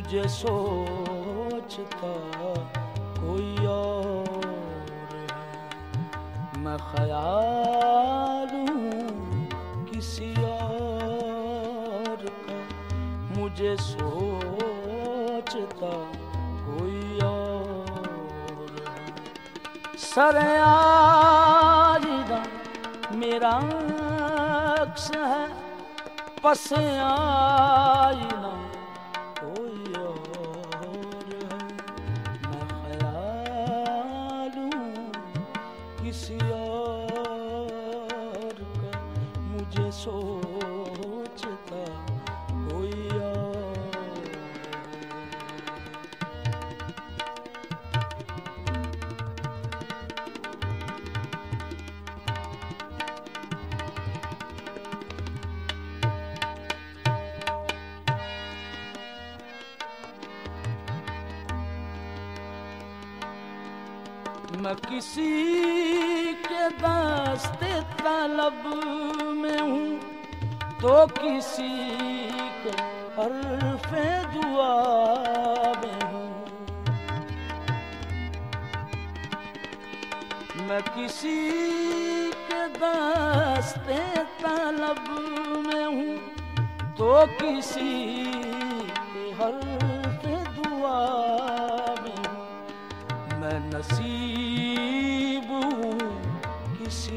मुझे सोचता कोई और है। मैं ख्याल हूँ किसी और का, मुझे सोचता कोई और है। सरेआरीदा मेरा अक्स है, पस आईना कोई और है। मैं ख्याल हूँ किसी और का, मुझे सोचता कोई और। मैं किसी के दस्ते तलब में हूँ तो किसी के हर्फ़े दुआ में हूँ। मैं किसी के दस्ते तलब में हूँ तो किसी के हर्फ़े दुआ में हूँ। मैं नसीब हूँ किसी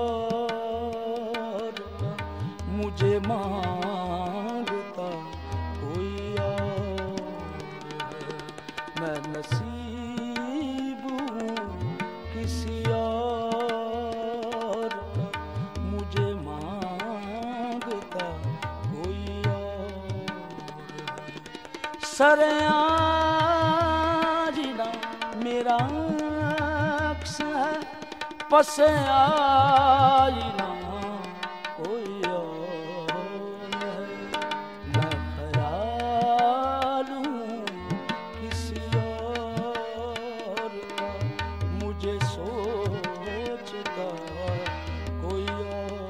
और का, मुझे मांगता कोई और है। मैं नसीब हूँ किसी और का, मुझे मांगता कोई और है। सरेआरीदा मेरा अक्स है, पस आईना कोई और है। मैं ख्याल हूँ किसी और का, मुझे सोचता कोई और।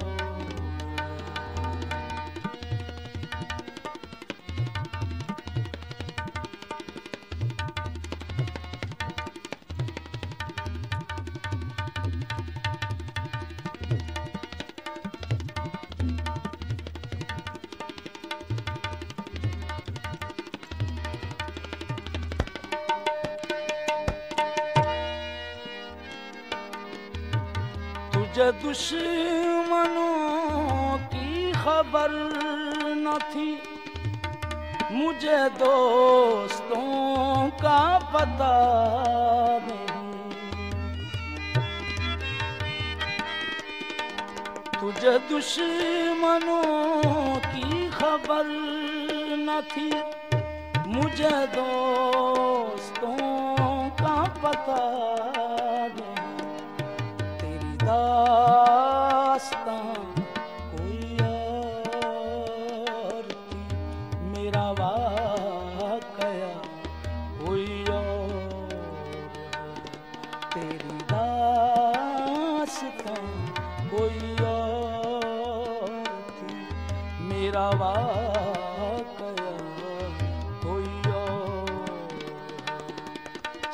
तुझे दुश्मनों की खबर न थी, मुझे दोस्तों का पता नहीं। तुझे दुश्मनों की खबर न थी, मुझे दोस्तों का पता नहीं। दास्तां कोई और थी, मेरा वाकया कोई और है। तेरी दास्तां कोई और थी, मेरा वाकया कोई और है।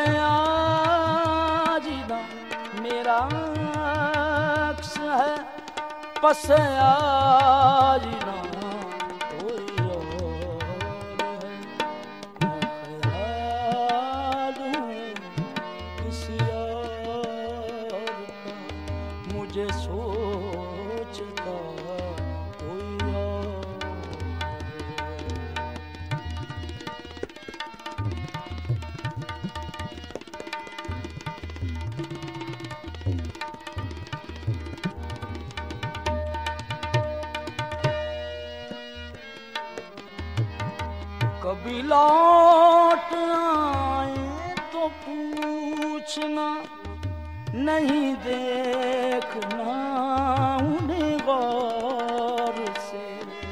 सरेआरीदा मेरा अक्स है, पस आईना कोई और है। मैं ख्याल हूँ किसी और का, मुझे सोचता कोई और कभी लौट आए तो पूछना, नहीं देखना उन्हें गौर से।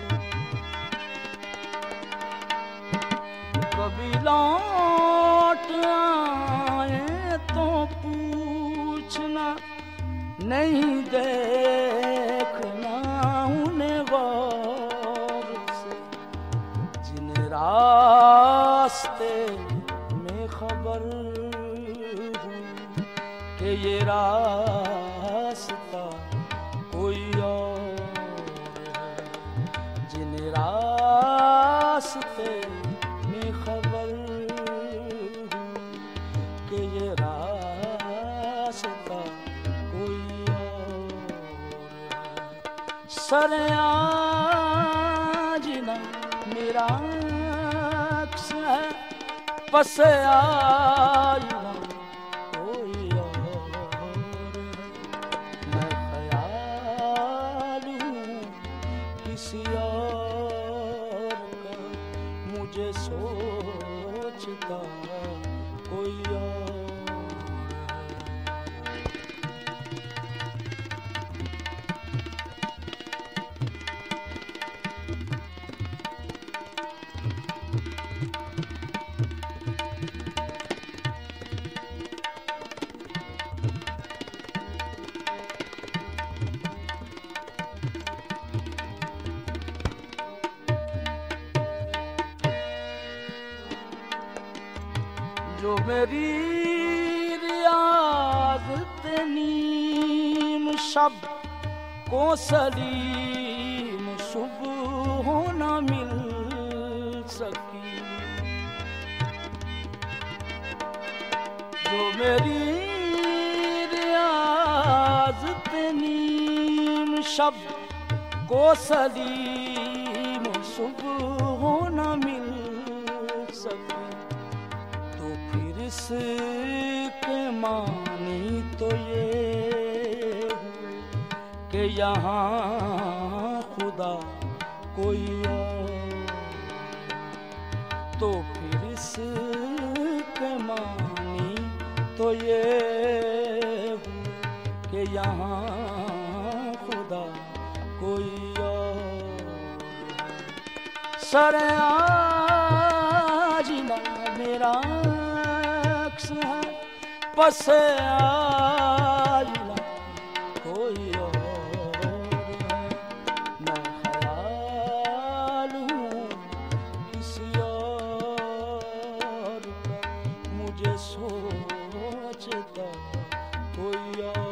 कभी लौट आए तो पूछना, नहीं देखना उन्हें गौर से। जिन राह रास्ते में खबर हूँ कि ये रास्ता कोई और है। जिन रास्ते में खबर हूँ कि ये रास्ता कोई और है। सरेआजिना मेरा अक्स है, पस आईना कोई और है। मैं ख्याल हूँ किसी और का, मुझे सोचता कोई और है। जो मेरी रियाज़त नीम शब को सलीम सुबह न मिल सकी, जो मेरी रियाज़त नीम शब को सलीम सुबह न मिल सकी, इसके मानी तो ये कि यहाँ खुदा कोई और, तो फिर इसके मानी तो ये कि यहाँ खुदा कोई और। सरेआजिना मेरा है, पस आईना कोई और है। मैं ख्याल हूँ किसी और का, मुझे सोचता कोई और।